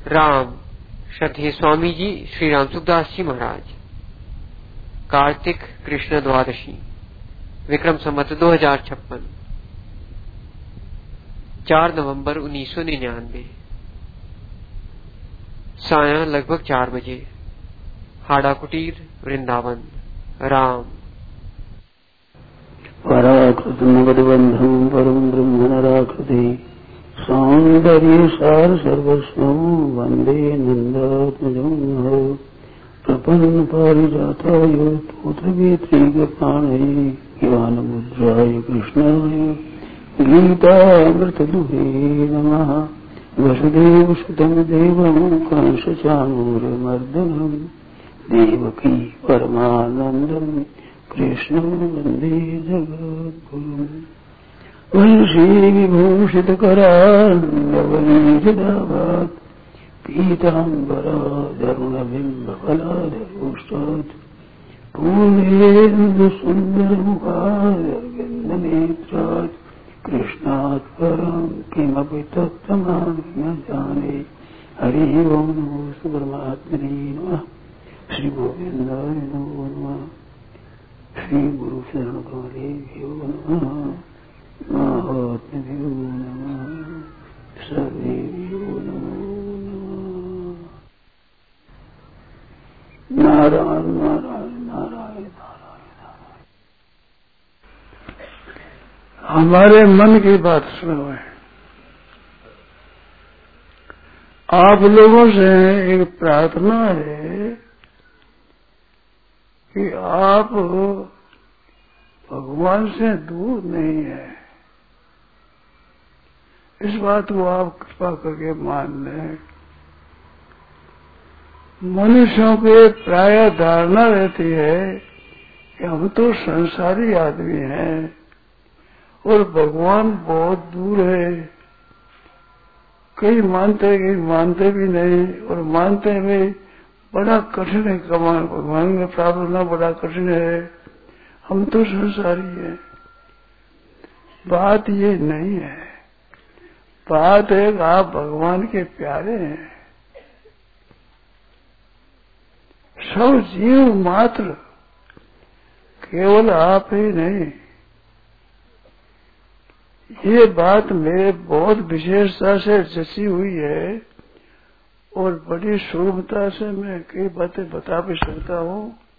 राम श्रद्धेय स्वामी जी श्री राम सुखदास जी महाराज। कार्तिक कृष्ण द्वादशी विक्रम संवत 2056 4 नवंबर 1999 सायं लगभग 4 बजे हाड़ा कुटीर वृंदावन। राम पराकृतमगधबन्धं परं ब्रह्मणराकृति सौन्दर्य सार सर्वस्वं वन्दे नन्दात्मजं प्रपन्न पारिजाताय स्तोत्रवेत्रैकपाणये ज्ञानमुद्राय कृष्णाय गीतामृतदुहे नमः। वसुदेवसुतं देवं कंसचाणूरमर्दनं देवकी परमानन्दं कृष्णं वन्दे जगद्गुरुम्। वंशीविभूषितकरान्नवनीतदाभात् पीताम्बरादरुणबिम्बफलादरोष्टात् पूर्णेन्दुसुन्दरमुखादरविन्दनेत्रात् कृष्णात् परं किमपि तत्त्वमहं न जाने। हरि ओं नमो परमात्मने नमः। श्री गोविन्दाय नमो नमः। श्री गुरु शरण कमलेभ्यो नमः। महात्म्यो नमः। सर्वेभ्यो नमो नमः। नारायण नारायण नारायण नारायण। हमारे मन की बात सुनो है। आप लोगों से एक प्रार्थना है कि आप भगवान से दूर नहीं है। इस बात को आप कृपा करके मान लें। मनुष्यों के प्राय धारणा रहती है कि हम तो संसारी आदमी हैं और भगवान बहुत दूर है। कई मानते हैं, कई मानते भी नहीं, और मानते भी बड़ा कठिन है। भगवान में प्राप्त होना बड़ा कठिन है। हम तो संसारी हैं। बात ये नहीं है। बात है कि आप भगवान के प्यारे हैं। सब जीव मात्र, केवल आप ही नहीं। ये बात मेरे बहुत विशेषता से जची हुई है और बड़ी सुगमता से मैं कई बातें बता भी सकता हूँ।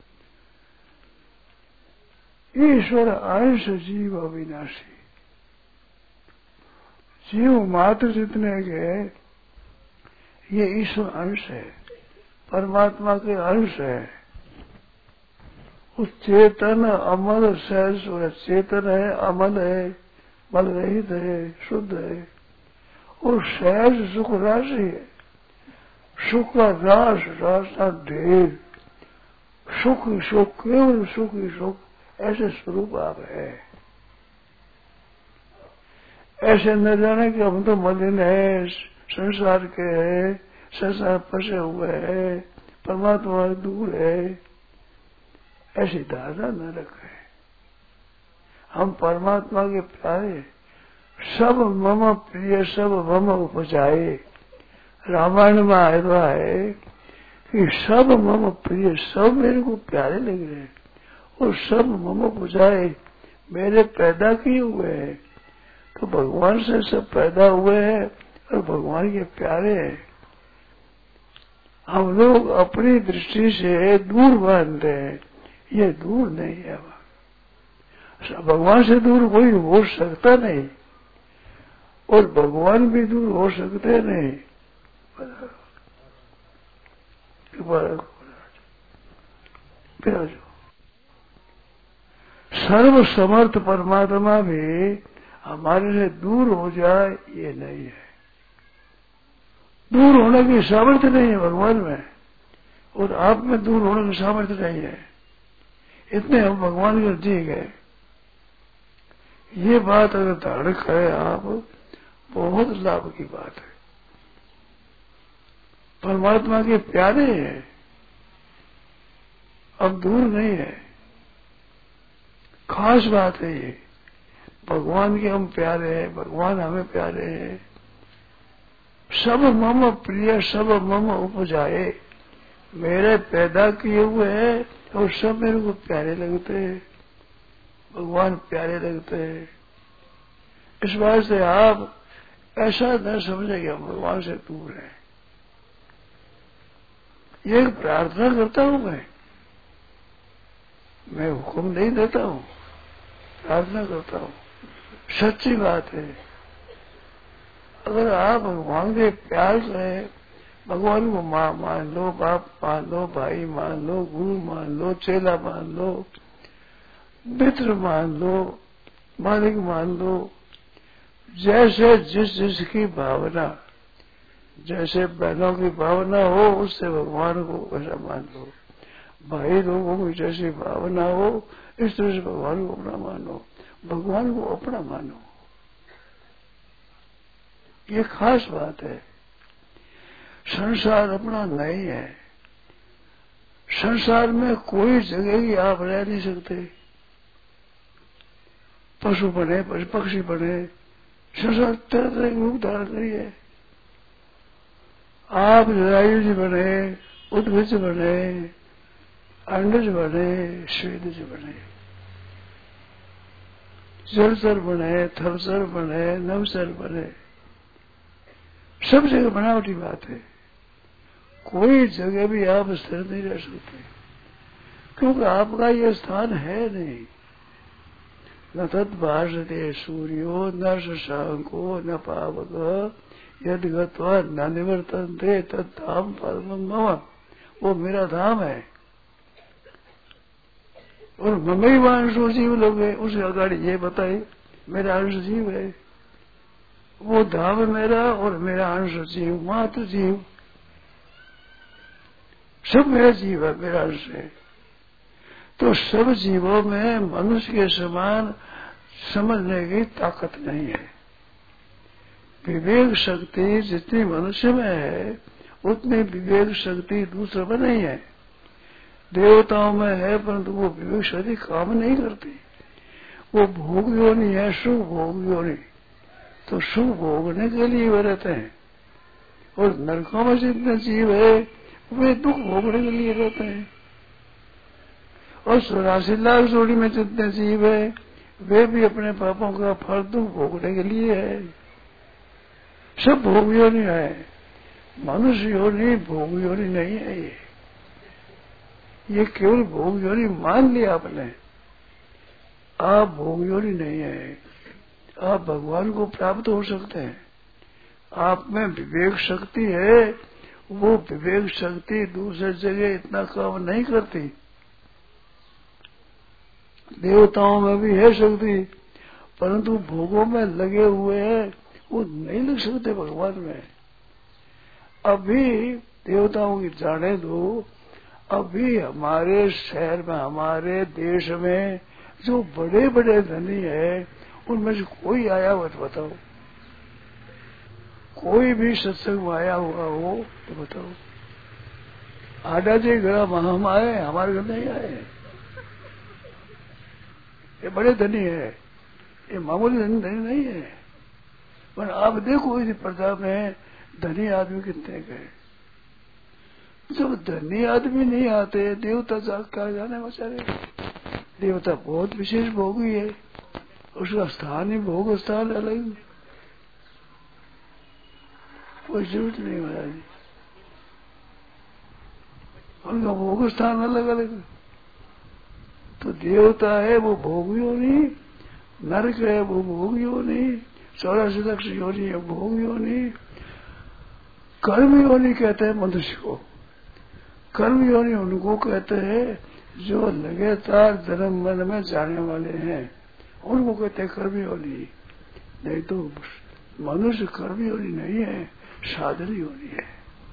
ईश्वर अंश जीव अविनाशी। जीव मात्र जितने के ये ईश्वर अंश है, परमात्मा के अंश है। उस चेतन अमल सहज चेतन है, अमल है, बल रहित है, शुद्ध है और सहज सुख राशि है। सुख का रास, रास का ढेर, सुख ही सुख, केवल सुख ही सुख, ऐसे स्वरूप आप है। ऐसे न जाने कि हम तो मलिन है, संसार के है, संसार फंसे हुए है, परमात्मा दूर है, ऐसी धारणा न रखे। हम परमात्मा के प्यारे। सब मम प्रिय सब मम उपजाए। रामायण में आया है कि सब मम प्रिय, सब मेरे को प्यारे लग रहे हैं और सब मम उपजाए, मेरे पैदा किए हुए हैं। तो भगवान से सब पैदा हुए हैं और भगवान के प्यारे हैं। हम लोग अपनी दृष्टि से दूर मानते हैं, ये दूर नहीं है। भगवान से दूर कोई हो सकता नहीं और भगवान भी दूर हो सकते नहीं। सर्व समर्थ परमात्मा भी हमारे से दूर हो जाए ये नहीं है। दूर होने की सामर्थ्य नहीं है भगवान में और आप में दूर होने की सामर्थ्य नहीं है। इतने हम भगवान के ठीक है। ये बात अगर धारण करें आप, बहुत लाभ की बात है। परमात्मा के प्यारे हैं, अब दूर नहीं है। खास बात है ये। भगवान के हम प्यारे हैं, भगवान हमें प्यारे हैं। सब मम प्रिय सब मम उपजाए, मेरे पैदा किए हुए हैं और सब मेरे को प्यारे लगते हैं, भगवान प्यारे लगते हैं। इस बात से आप ऐसा न समझे कि हम भगवान से दूर हैं। ये प्रार्थना करता हूं मैं हुक्म नहीं देता हूं, प्रार्थना करता हूं, सच्ची बात है। अगर आप भगवान के प्यार से भगवान को माँ मान लो, बाप मान लो, भाई मान लो, गुरु मान लो, चेला मान लो, मित्र मान लो, मालिक मान लो, जैसे जिसकी भावना, जैसे बहनों की भावना हो उससे भगवान को वैसा मान लो, भाई लोगों की जैसी भावना हो इस तरह से भगवान को अपना मानो, भगवान को अपना मानो। ये खास बात है। संसार अपना नहीं है। संसार में कोई जगह ही आप रह नहीं सकते। पशु बने, पशु पक्षी बने, संसार तरह तरह के रूप धारण करी है। आप जरायुज बने, उद्भिज बने, अंडज बने, स्वेदज बने, जलचर बने, थलचर बने, नवचर बने, सब जगह बनावटी बात है। कोई जगह भी आप स्थिर नहीं रह सकते, क्योंकि आपका ये स्थान है नहीं। न तद्भाषते सूर्यो न शशांको न पावक यद गत्वा न निवर्तन्ते तद्धाम परमं मम, वो मेरा धाम है। और ममई वांशो जीव लोग है, उसके अगाड़ी ये बताए मेरा अंश जीव है, वो धाम मेरा और मेरा अंश जीव, मात्र जीव, सब मेरा जीव है, मेरा अंश है। तो सब जीवों में मनुष्य के समान समझने की ताकत नहीं है। विवेक शक्ति जितनी मनुष्य में है उतनी विवेक शक्ति दूसरे में नहीं है। देवताओं में है परंतु वो विवेक शक्ति काम नहीं करती। वो भोग योनि है, सुख भोग योनि, तो सुख भोगने के लिए वे रहते हैं। और नरकों में जितने जीव है वे दुख भोगने के लिए रहते हैं। और 84 लाख जोड़ी में जितने जीव है वे भी अपने पापों का फल दुख भोगने के लिए है। सब भोग योनि है, मनुष्य योनि भोग योनि नहीं है। ये केवल भोग योनि मान लिया आपने, आप भोग योनि नहीं है। आप भगवान को प्राप्त हो सकते हैं। आप में विवेक शक्ति है, वो विवेक शक्ति दूसरे जगह इतना काम नहीं करती। देवताओं में भी है शक्ति, परंतु भोगों में लगे हुए हैं, वो नहीं लग सकते भगवान में। अभी देवताओं की जाने दो, अभी हमारे शहर में, हमारे देश में जो बड़े बड़े धनी है उनमें से कोई आया हुआ तो बताओ, कोई भी सत्संग में आया हुआ हो तो बताओ। आडा जी घर हम आए, हमारे घर नहीं आए। ये बड़े धनी है, ये मामूली धनी नहीं है। पर आप देखो इस प्रजा में धनी आदमी कितने गए। जब धनी आदमी नहीं आते देवता क्या जाने बेचारे। देवता बहुत विशेष भोगी है, उसका स्थान ही भोग स्थान अलग, कोई जरूरत नहीं महाराज। उनका भोग स्थान अलग अलग। तो देवता है वो भोग योनि, नरक है वो भोग योनि, 84 लाख योनि है भोग योनि। कर्म योनि कहते हैं मनुष्य को। कर्म योनि उनको कहते हैं जो लगातार जन्म मन में जाने वाले हैं, उनको कहते हैं कर्म योनि। नहीं तो मनुष्य कर्म योनि नहीं है, साधन योनि है।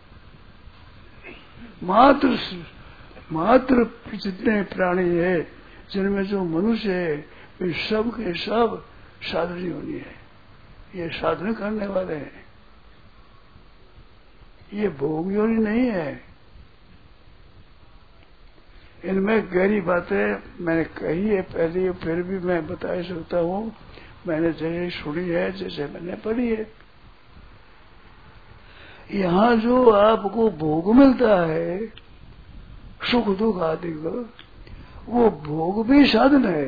मात्र जितने प्राणी है जिनमें जो मनुष्य है वे सब के सब साधन योनि है। ये साधन करने वाले हैं, ये भोग योनि नहीं है। इनमें गहरी बातें मैंने कही है पहले, फिर भी मैं बता सकता हूँ। मैंने जैसे सुनी है, जैसे मैंने पढ़ी है। यहाँ जो आपको भोग मिलता है सुख दुख आदि का, वो भोग भी साधन है,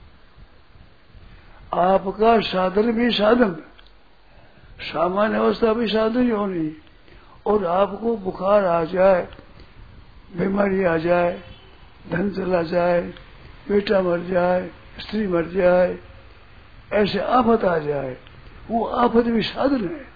आपका साधन भी साधन, सामान्य अवस्था भी साधन ही होनी। और आपको बुखार आ जाए, बीमारी आ जाए, धन चला जाए, बेटा मर जाए, स्त्री मर जाए, ऐसे आफत आ जाए, वो आफत भी साधन है।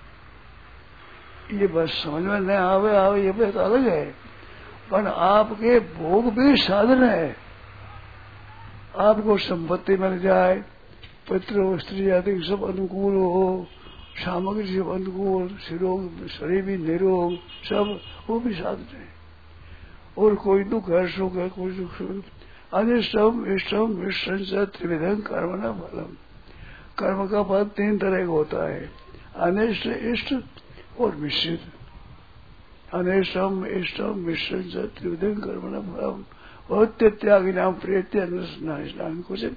ये बस समझ में नहीं आवे ये बात अलग है, पर आपके भोग भी साधन है। आपको संपत्ति मिल जाए, पुत्र हो, स्त्री आदि सब अनुकूल हो, सामग्री सब अनुकूल, शरीर भी निरोग, सब वो भी साधन है। और कोई दुख है, सुख है, कोई दुख सुख। अनिष्टम इष्टम मिश्रण से त्रिविधं कर्म न फलम। कर्म का फल 3 तरह का होता है, अनिष्ट, इष्ट और मिश्रित। अनिष्टम इष्टम मिश्रण से त्रिविधं कर्म न फलम। बहुत त्यागी नाम प्रेत्य स्नान कुचित।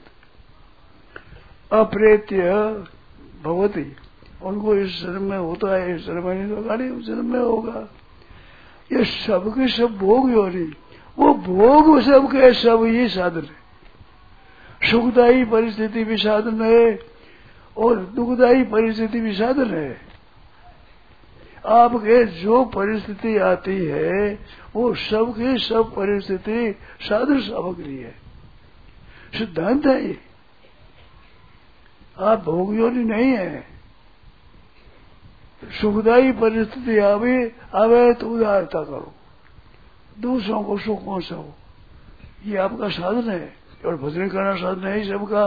अप्रेत्य भगवती, उनको इस जन्म में होता है, इस जन्म में नहीं होगा, नहीं उस जन्म में होगा। ये सबके सब भोग योनि, वो भोग सबके सब ही साधन है। सुखदायी परिस्थिति भी साधन है और दुखदायी परिस्थिति भी साधन है। आपके जो परिस्थिति आती है वो सबकी सब परिस्थिति साधन सामग्री है, सिद्धांत है ये। आप भोग योनि नहीं है। सुखदायी परिस्थिति आवे तो उदारता करो, दूसरों को सुख पहुंचाओ, ये आपका साधन है। और भजन करना साधन है सबका।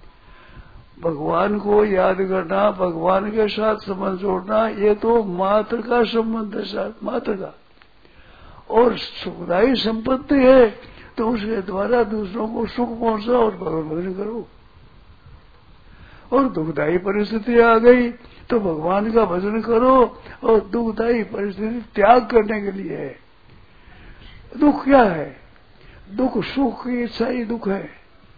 भगवान को याद करना, भगवान के साथ संबंध जोड़ना, ये तो मात्र का संबंध है, मात्र का। और सुखदायी संपत्ति है तो उसके द्वारा दूसरों को सुख पहुंचाओ और भजन करो। और दुखदायी परिस्थिति आ गई तो भगवान का भजन करो। और दुखदायी परिस्थिति त्याग करने के लिए है। दुख क्या है? दुख सुख की इच्छा ही दुख है।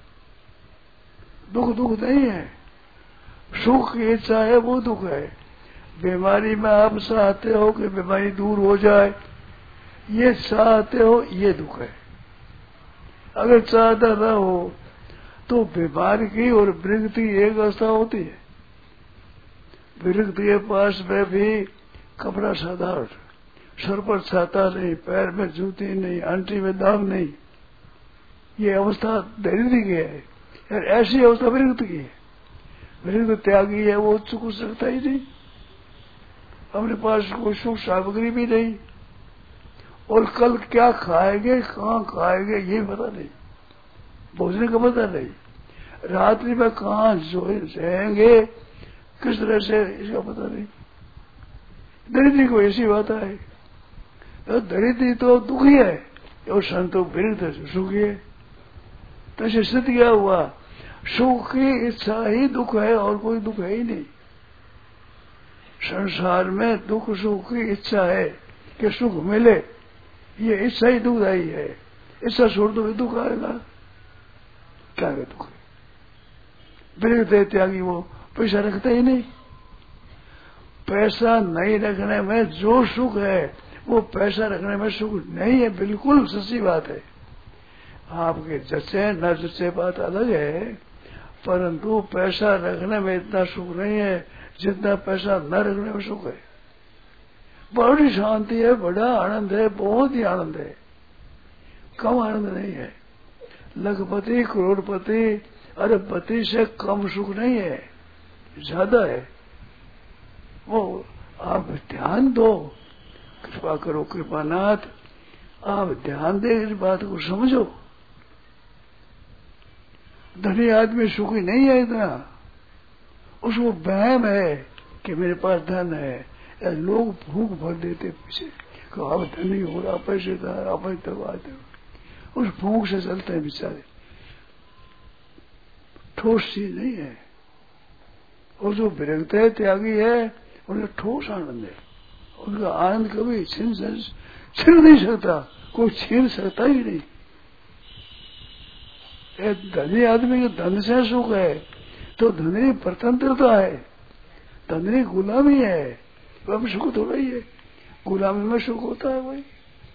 दुख नहीं है, सुख की इच्छा है, वो दुख है। बीमारी में आप चाहते हो कि बीमारी दूर हो जाए, ये चाहते हो, ये दुख है। अगर चाहता न हो तो बीमारी की और मृग की एक अवस्था होती है। मृग के पास में भी कपड़ा साधारण, सर पर छाता नहीं, पैर में जूती नहीं, आंटी में दाग नहीं, ये अवस्था दरिद्र की है। यार ऐसी अवस्था मृग की है। मृग त्यागी है, वो चुक सकता ही नहीं। अपने पास कोई सुख सामग्री भी नहीं, और कल क्या खाएंगे, कहाँ खाएंगे, ये पता नहीं, भोजन का पता नहीं, रात्रि में कहाँ रहेंगे, किस तरह से, इसका पता नहीं। दरिद्री को ऐसी बात है। तो दरिद्री तो दुखी है और संतों विरुद्ध सुखी है। तो स्थिति क्या हुआ? सुख की इच्छा ही दुख है और कोई दुख है ही नहीं। संसार में दुख सुख की इच्छा है कि सुख मिले, ये इच्छा ही दुखदायी है। इच्छा छोड़ दो दुख आएगा, क्या है दुख? विरुद्ध त्यागी वो पैसा रखता ही नहीं। पैसा नहीं रखने में जो सुख है वो पैसा रखने में सुख नहीं है, बिल्कुल सच्ची बात है। आपके जचे न जचे बात अलग है, परंतु पैसा रखने में इतना सुख नहीं है जितना पैसा न रखने में सुख है। बड़ी शांति है, बड़ा आनंद है, बहुत ही आनंद है, कम आनंद नहीं है। लखपति करोड़पति अरबपति से कम सुख नहीं है, ज्यादा है। वो आप ध्यान दो, कृपा करो कृपानाथ, आप ध्यान दे, इस बात को समझो। धनी आदमी सुखी नहीं है इतना, उसको वहम है कि मेरे पास धन है। या लोग भूख भर देते पीछे कि आप धनी हो रहा, पैसेदार, आप दबाते हो, उस भूख से चलते हैं बेचारे। ठोस चीज नहीं है। और जो विरक्त है, त्यागी है, उन्हें ठोस आनंद है। उनका आनंद कभी छीन नहीं सकता, कोई छीन सकता ही नहीं। धनी आदमी के धन से सुख है तो धनी स्वतंत्रता है, धनी गुलामी है, वह सुख थोड़ा ही है, गुलामी में सुख होता है वही।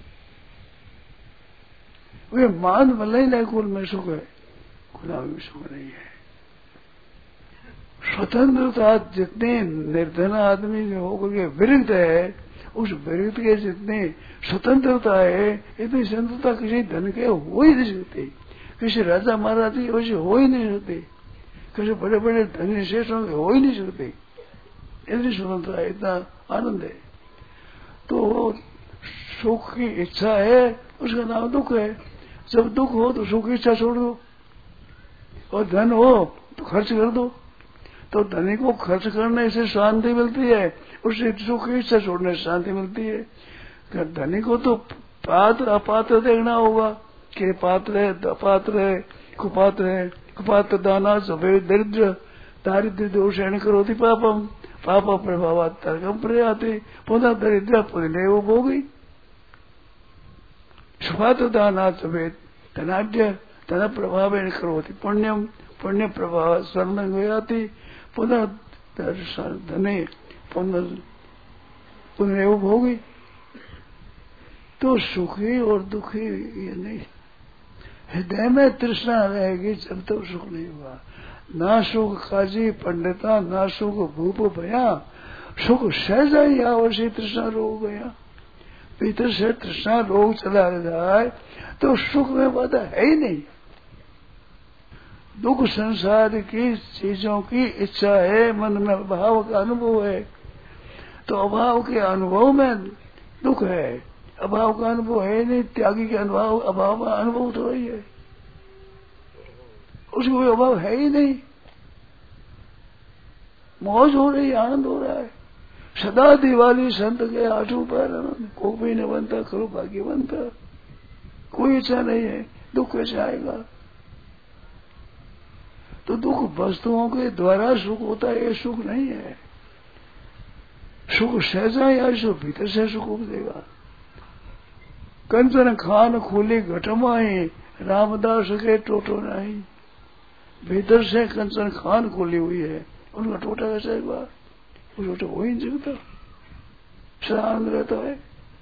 वे मान भले ही कुल में सुख है, गुलामी में सुख नहीं है। स्वतंत्रता जितने निर्धन आदमी के होकर के विरुद्ध है, उस विरुद्ध के जितनी स्वतंत्रता है, इतनी स्वतंत्रता किसी धन के हो ही नहीं सकती, किसी राजा महाराज की वैसे हो ही नहीं सकती, किसी बड़े बड़े धनी श्रेष्ठों के हो ही नहीं सकती। इतनी स्वतंत्रता है, इतना आनंद है। तो सुख की इच्छा है, उसका नाम दुख है। जब दुख हो तो सुख की इच्छा छोड़ दो, और धन हो तो खर्च कर दो। तो धनी को खर्च करने से शांति मिलती है, उससे सुख की इच्छा छोड़ने से शांति मिलती है। धनी को तो पात्र अपात्र देखना होगा कि पात्र है, अपात्र है, कुपात्र है। कुपात्र दाना सभे दरिद्र दारिद्र्य दोषेण करोति पापम पाप प्रभाव तर्कम प्रयाति पुनः दरिद्र पुण्य वो भोगी। सुपात्र दाना सभे धनाढ़ धन प्रभाव करोति पुण्यम पुण्य प्रभाव स्वर्णति पुनः धने पुनः वो भोगी। तो सुखी और दुखी ये नहीं, हृदय में तृष्णा रहेगी जब तक तो सुख नहीं होगा। ना सुख काजी पंडिता, ना सुख भूप भया, सुख सहजा ही आवश्य तृष्णा रोग गया। भीतर से तृष्णा रोग चला जाए तो सुख में बाधा है ही नहीं। दुख संसार की चीजों की इच्छा है, मन में अभाव का अनुभव है, तो अभाव के अनुभव में दुख है। अभाव का अनुभव है नहीं, त्यागी के अभाव का अनुभव तो ही है, उसको कोई अभाव है ही नहीं। मौज हो रही, आनंद हो रहा है। सदा दिवाली संत के आठों पर आनंद, कोई न बनता करो भाग्यवंता। कोई इच्छा नहीं है, दुख कैसे आएगा? तो दुख वस्तुओं के द्वारा सुख होता है, ये सुख नहीं है। सुख सहजा या भीतर से सुख उपजेगा। कंचन खान खुली घटमाई, रामदास के टोटो नहीं। भीतर से कंचन खान खुली हुई है, उनका टोटा कैसे एक बार? वो टोटा हो ही नहीं सकता, सदा आनंद रहता है,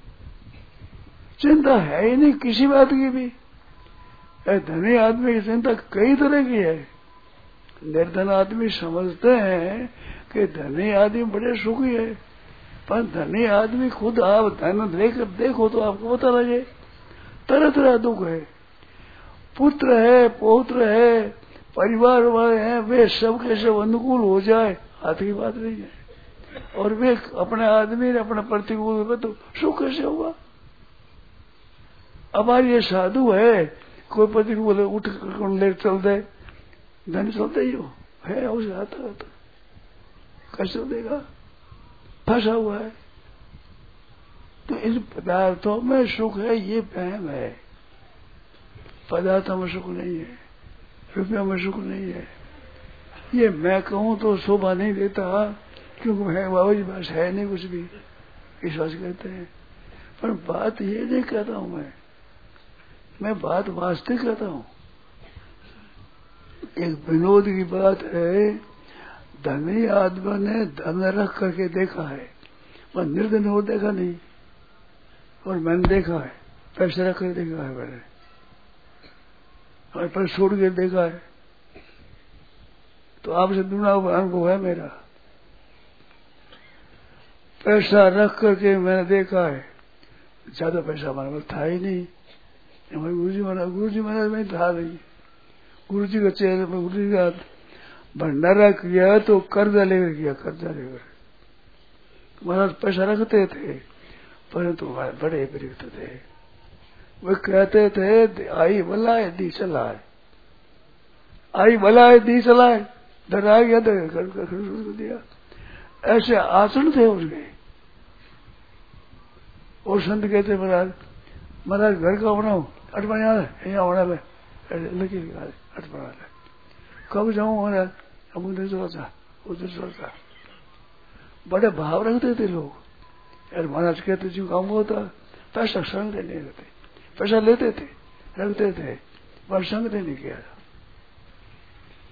चिंता है ही नहीं किसी बात की भी। धनी आदमी की चिंता कई तरह की है। निर्धन आदमी समझते हैं कि धनी आदमी बड़े सुखी है, पर धनी आदमी खुद आप धन लेकर देखो तो आपको पता लगे तरह तरह दुख है। पुत्र है, पौत्र है, परिवार वाले हैं, वे सब के सब अनुकूल हो जाए हाथ की बात नहीं है, और वे अपने आदमी ने अपने प्रतिकूल में तो सुख कैसे होगा? हमारी ये साधु है, कोई प्रतिकूल उठ कर ले चल दे, धन चलते ही हो है, उसे आता रहता कैसे देगा? फंसा हुआ है। तो इन पदार्थों में सुख है, ये वहम है। पदार्थों में सुख नहीं है, रुपयों में सुख नहीं है। ये मैं कहूं तो शोभा नहीं देता, क्योंकि है बाबा जी बस है नहीं कुछ भी, विश्वास करते हैं। पर बात ये नहीं कहता हूं मैं बात वास्तविक कहता हूं। एक विनोद की बात है, धनी आदमी ने धन रख करके देखा है, पर निर्धन हो देखा नहीं। और मैंने देखा है, पैसे रख कर देखा है मैंने, और पर छोड़ के देखा है। तो आपसे दुना अनुभव है मेरा। पैसा रख करके मैंने देखा है, ज्यादा पैसा हमारे पास था ही नहीं। हमारे गुरु जी महाराज में था नहीं। गुरु जी का चेहरे में गुरु जी का भंडारा किया तो कर्जा लेकर किया, कर्जा लेकर। महाराज पैसा रखते थे, परंतु बड़े विरक्त थे। वे कहते थे आई बलाए दी चलाए, आई बलाए दी चलाए, डर आ गया तो शुरू कर दिया। ऐसे आसन थे उसके। और संत कहते महाराज घर का बनाओ, अट बना यहाँ बना लगे अट बना ले। कब जाऊं महाराज? अब उधर सोचा उधर सोचा। बड़े भाव रखते थे लोग। यार महाराज कहते जो काम होता, पैसा संग नहीं रहते, पैसा लेते थे रखते थे, पर संग नहीं किया।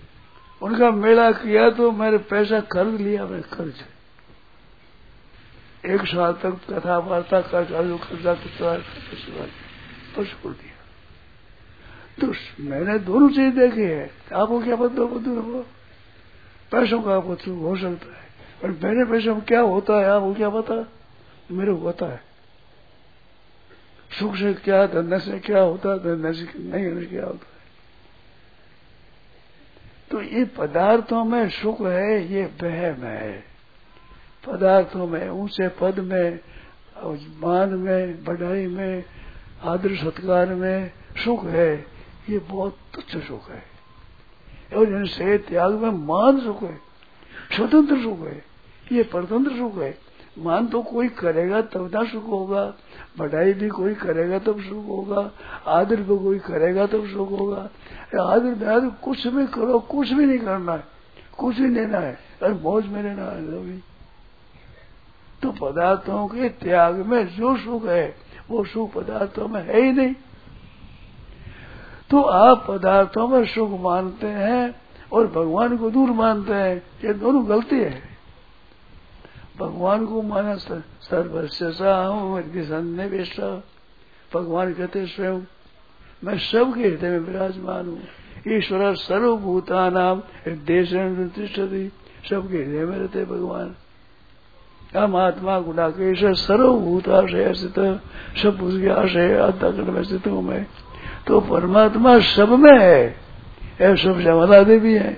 उनका मेला किया तो मैंने पैसा खर्च लिया, मैं खर्च 1 साल तक कथा वार्ता कर खर्चा पर छोड़ दिया। तो मैंने दोनों चीज देखी है। आपको क्या पता हो? पैसों का आपको सुख हो सकता है, पर मेरे पैसों में क्या होता है आपको क्या पता? मेरे को पता है सुख से क्या, धंधे से क्या होता है, धंधे से नहीं क्या होता है। तो ये पदार्थों में सुख है, ये वहम है। पदार्थों में, ऊंचे पद में, मान में, बढ़ाई में, आदर सत्कार में सुख है, ये बहुत तुच्छ सुख है। और इनसे त्याग में मान सुख है, स्वतंत्र सुख है, ये परतंत्र सुख है। मान तो कोई करेगा तब ना सुख होगा, बढ़ाई भी कोई करेगा तब सुख होगा, आदर भी कोई करेगा तब सुख होगा। आदर में कुछ भी करो, कुछ भी नहीं करना है, कुछ भी लेना है और मौज में रहना है। तो पदार्थों के त्याग में जो सुख है वो सुख पदार्थों में है ही नहीं। तो आप पदार्थों में सुख मानते हैं और भगवान को दूर मानते हैं, ये दोनों गलती है। भगवान को माना सर्वस्व सन्निवेश। भगवान कहते स्वयं मैं सबके हृदय में विराजमान हूँ। ईश्वर सर्वभूतानाम हृदय तिष्ठति, सबके हृदय में रहते भगवान। हम आत्मा गुणाकेश सर्वभूताशय स्थित, सब उसके आशय अंतःकरण में स्थित हूँ मैं। तो परमात्मा सब में है, ऐसे सब श्यामला देवी है,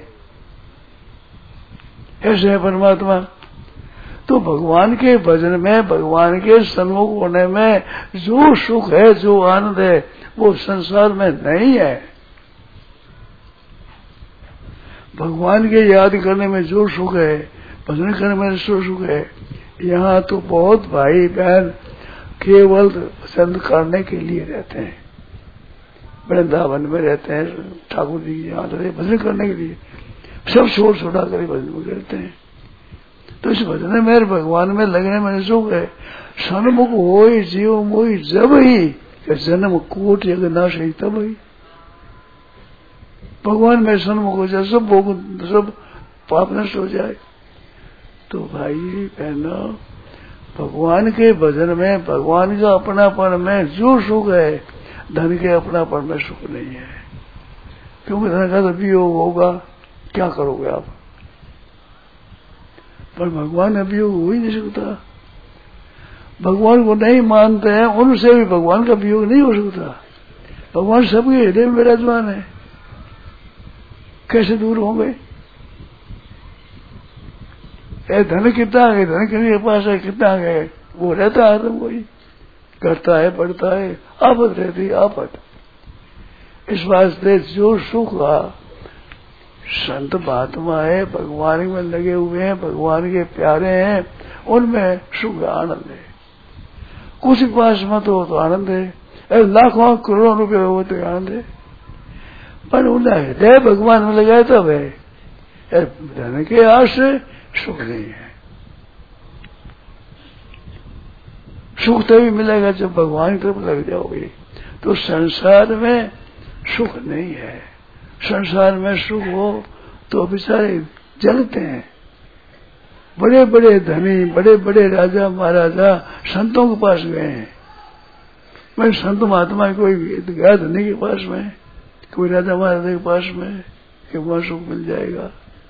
ऐसे है परमात्मा। तो भगवान के भजन में, भगवान के सन्मुख होने में जो सुख है, जो आनंद है, वो संसार में नहीं है। भगवान के याद करने में जो सुख है, भजन करने में जो सुख है, यहाँ तो बहुत भाई बहन केवल पसंद करने के लिए रहते हैं, वृंदावन में रहते हैं, ठाकुर जी यहाँ रहते हैं भजन करने के लिए, सब छोड़ छोड़ा कर भजन करते हैं। तो इस भजन में भगवान में लगने में सुख है। सन्मुख हो जीव मोहि जब ही जन्म कोट यज्ञ नाश ही तब ही। भगवान में सन्मुख हो जाए, सब पाप नष्ट हो जाए। तो भाई बहनों, भगवान के भजन में, भगवान का अपनापन में जो सुख है, धन के अपनापन में सुख नहीं है। क्योंकि धन का तो वियोग होगा, क्या करोगे आप? पर भगवान अभी हो ही नहीं सकता। भगवान को नहीं मानते हैं, उनसे भी भगवान का वियोग नहीं हो सकता। भगवान सबके हृदय में विराजमान है, कैसे दूर होंगे? धन कितना है, धन किसी के पास है, कितना है, वो रहता है, तुम कोई करता है, बढ़ता है, आफत रहती है, आफत। इस वास्ते जो सुख संत महात्मा है, भगवान में लगे हुए हैं, भगवान के प्यारे हैं, उनमें सुख आनंद है। कुछ के पास मत हो तो आनंद है, लाखों करोड़ों रुपए हो तो आनंद है, पर उन्हें हृदय भगवान में लगाए तब है। धन के आश सुख नहीं है। सुख तभी मिलेगा जब भगवान की तरफ लग जाओगे। तो संसार में सुख नहीं है। संसार में सुख हो तो बेचारे जलते हैं। बड़े बड़े धनी, बड़े बड़े राजा महाराजा संतों के पास गए हैं। मैं संत महात्मा कोई गया धनी के पास में, कोई राजा महाराजा के पास में, कि वहां सुख मिल जाएगा।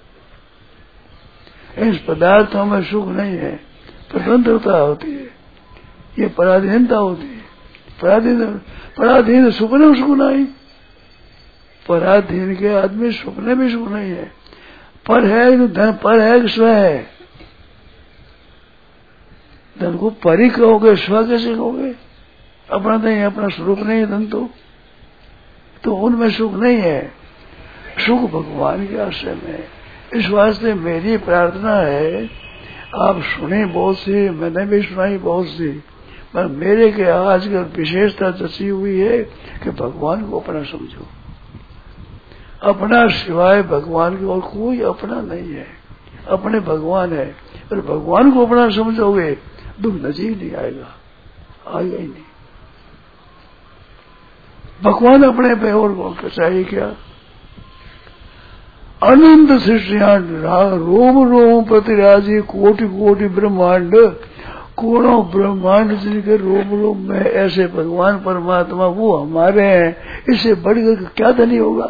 इस पदार्थों में सुख नहीं है, स्वतंत्रता होती है, ये पराधीनता होती है। पराधीन सुपने सुख नहीं, पराधीन के आदमी सुपने भी सुख नहीं है। पर है धन, पर है स्व है। धन को परी कहोगे, स्व कैसे कहोगे? अपना नहीं, अपना स्वरूप नहीं है धन तो उनमें सुख नहीं है। सुख भगवान के आश्रय में। इस वास्ते मेरी प्रार्थना है, आप सुने बहुत सी, मैंने भी सुनाई बहुत सी, पर मेरे के आज की विशेषता जची हुई है कि भगवान को अपना समझो। अपना सिवाय भगवान की और कोई अपना नहीं है। अपने भगवान है, और भगवान को अपना समझोगे दुख नजीक नहीं आएगा, आएगा ही नहीं। भगवान अपने पे और कौन चाहिए क्या? अनंत सृष्टियां रोम रोम प्रतिराजी, कोटि कोटि ब्रह्मांड, कोणों ब्रह्मांड जिनके रोम रोम में ऐसे भगवान परमात्मा वो हमारे हैं, इससे बढ़कर क्या धनी होगा?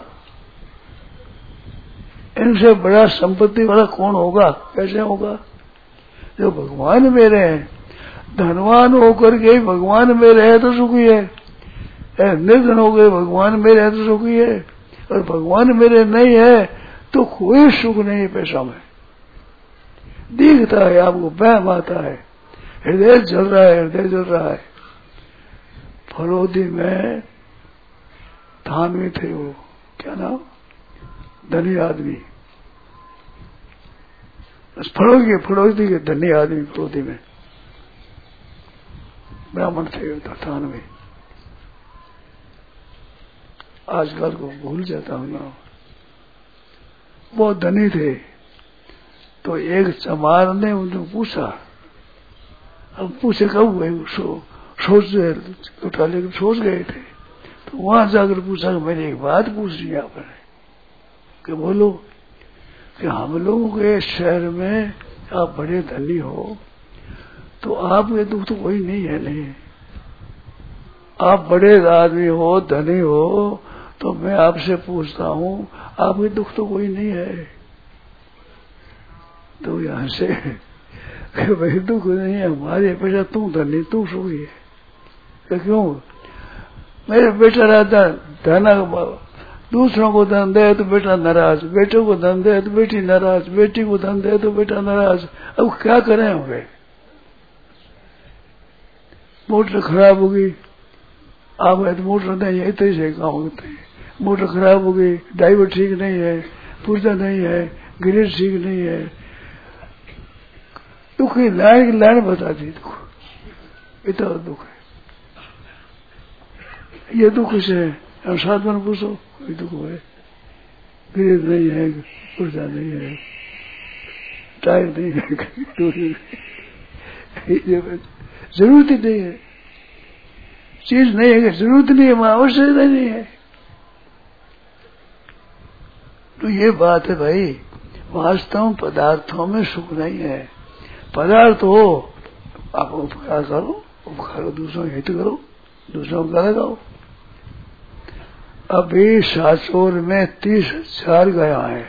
इनसे बड़ा संपत्ति वाला कौन होगा? कैसे होगा? जो भगवान मेरे हैं, धनवान होकर के भगवान मेरे है तो सुखी है, निर्धन हो गए भगवान मेरे है तो सुखी है, और भगवान मेरे नहीं है तो कोई सुख नहीं है। पैसा में दिखता है आपको, वहम आता है, हृदय जल रहा है, हृदय जल रहा है। फरोदी में थानवी थे, वो क्या नाम, धनी आदमी, फड़ोदी के धनी आदमी, फरोदी में ब्राह्मण थे थानवी। आजकल को भूल जाता हूँ ना। बहुत धनी थे, तो एक चमार ने उनको पूछा, अब पूछे कब गए, सोच उठा लेकर सोच गए थे, तो वहां जाकर पूछा कि मैंने एक बात पूछनी है आपने, कि बोलो, कि हम लोगों के शहर में आप बड़े धनी हो, तो आपके दुख तो कोई नहीं है। नहीं, आप बड़े आदमी हो, धनी हो, तो मैं आपसे पूछता हूँ, आपके दुख तो कोई नहीं है। तो यहाँ से भाई दुख नहीं है हमारे, पैसा तू धनी, तू सुखी है। क्यों? मेरे बेटा रहता धना, दूसरों को धन दे तो बेटा नाराज, बेटे को धन दे तो बेटी नाराज, बेटी को धन दे तो बेटा नाराज। अब क्या करें हमें? मोटर खराब होगी, आप मोटर नहीं है, इतने से काम करते हैं। मोटर खराब हो गई, ड्राइवर ठीक नहीं है, पुर्जा नहीं है, गिरेज ठीक नहीं है, दुख की लाइन बता दी, दुख इतना दुख है। ये दुख से हम साधन पूछो, कोई दुख है, गिरेज नहीं है, पुर्जा नहीं है, टायर नहीं है, जरूरत ही नहीं है, चीज नहीं है, जरूरत नहीं है, आवश्यकता नहीं है। तो ये बात है भाई, वास्तव पदार्थों में सुख नहीं है। पदार्थ हो, आप उपकार करो, दूसरों हित करो, दूसरों का लगाओ। अभी सासोर में 30,000 गाया है,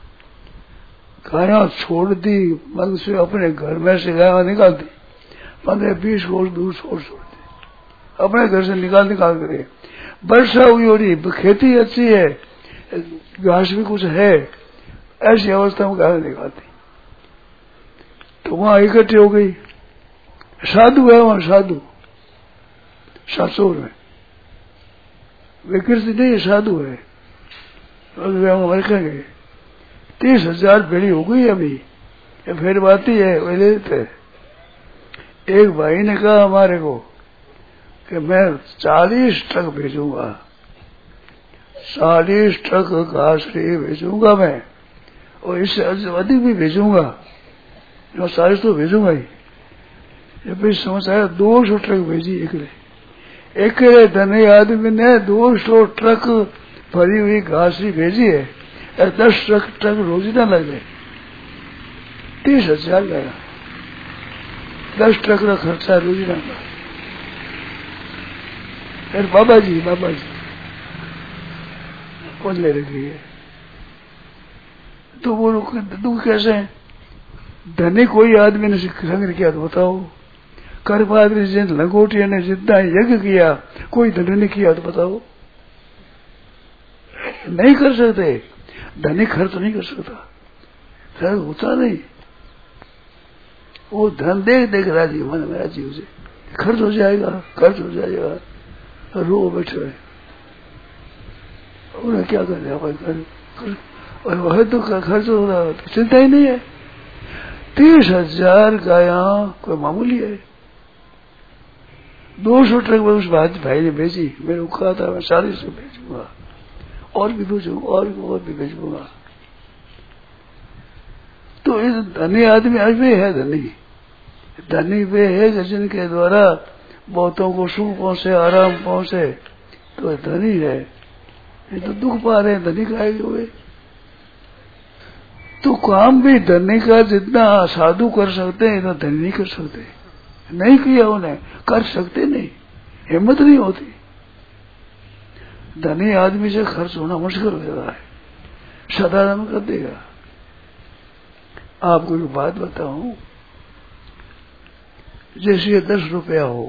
गाया छोड़ दी, मन से अपने घर में से गाया निकाल दी, 15-20 कोस दूर छोड़ दी, अपने घर से निकाल करे। वर्षा हुई हो रही, खेती अच्छी है, घास भी कुछ है, ऐसी अवस्था में गाय निकालती, तो वहां इकट्ठी हो गई। साधु है वहां, साधु सासोर में, विकृति नहीं, साधु है, मर गए। 30,000 भेड़ी हो गई अभी, ये फिर बात ही है, वे लेते। एक भाई ने कहा हमारे को कि मैं 40 ट्रक भेजूंगा, 40 ट्रक घास भेजूंगा मैं, और इससे अधिक भी भेजूंगा, 40 तो भेजूंगा ही। ये फिर समझ आया, 200 ट्रक भेजी एक धनी आदमी ने 200 ट्रक भरी हुई घास भेजी है, 10 ट्रक रोजीना लगे, 30,000 लगा, 10 ट्रक का खर्चा रोजीना का। फिर बाबा जी कौन ले रखी है, तो वो दुख कैसे है? धनी कोई आदमी ने संग्रह किया तो बताओ, कर्मादि जिन लंगोटिया ने जितना यज्ञ किया, कोई धनी ने किया तो बताओ। नहीं कर सकते, धनी खर्च नहीं कर सकता, खर्च होता नहीं। वो धन देख राजी, मन में राजी हो जाए, खर्च हो जाएगा, रो बैठे है, उन्हें क्या कर दिया भाई, और वह तो खर्च हो रहा है, तो चिंता ही नहीं है। 30,000 गाया कोई मामूली है। 200 ट्रक में उस भाई ने भेजी, मैंने कहा था मैं 40 से भेजूंगा, और भी भेजूंगा, और भी भेजूंगा। तो इस धनी आदमी वे है, धनी वे है जिनके द्वारा बहुतों को सुख पहुंचे, आराम पहुंचे, तो धनी है। ये तो दुख पा रहे हैं, धनी का हुए। तो काम भी धनी का जितना साधु कर सकते हैं, इतना धनी नहीं कर सकते, नहीं किया उन्हें, कर सकते नहीं, हिम्मत नहीं होती। धनी आदमी से खर्च होना मुश्किल हो जाता है, साधारण कर देगा। आपको एक बात बताऊं, जैसे 10 रुपया हो,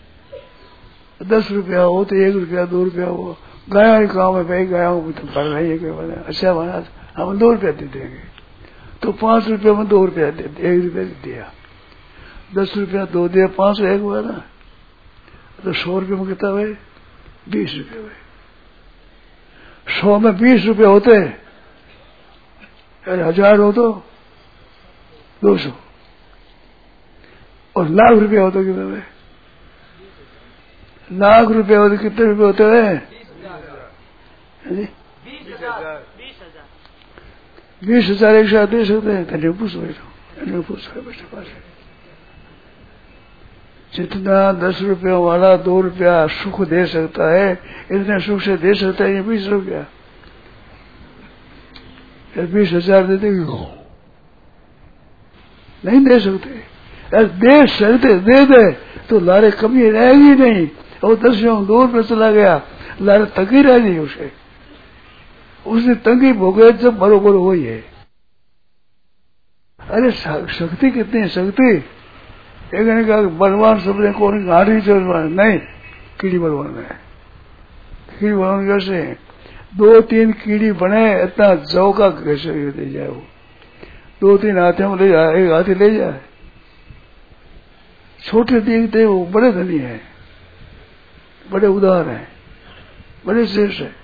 10 रुपया हो तो 1 रुपया 2 रुपया हो, गायों के काम में भाई गायों को तो पड़ रही है, क्या अच्छा बना हम 2 रुपया दे देंगे, तो 5 रुपया में 2 रुपया दे, 1 रुपया दे दिया, 10 रुपया 2 दिया, 5 1 हुआ ना, तो 100 रुपये में कितना भाई 20 रुपये भाई। 100 में 20 रुपये होते हैं, 1000 हो तो 200, और लाख रुपया होता कितने में, लाख रुपया होते कितने रुपये होते हैं, 20,000 एक साथ दे सकते हैं। तने पूछो बेटे पास, जितना 10 रुपया वाला 2 रुपया सुख दे सकता है, इतने सुख से दे सकता है ये 20 रुपया। 20,000 दे देंगे, नहीं दे सकते। दे सकते दे दे तो लारे कमी रहेगी नहीं, और 10 में 2 रुपये चला गया, लारे तंगी रहेगी उसे, उसने तंगी भोगे जब बरोबर वही है। अरे शक्ति कितनी है, शक्ति एक ने कहा बलवान सबने कौन गाड़ी चलवान नहीं, कीड़ी बलवान है। कीड़ी बलवान कैसे 2-3 कीड़ी बने, इतना जौ का कैसे ले जाए वो, 2-3 हाथियों में ले जाए, एक हाथी ले जाए। छोटे देखते वो बड़े धनी है, बड़े उदार है, बड़े श्रेष्ठ है।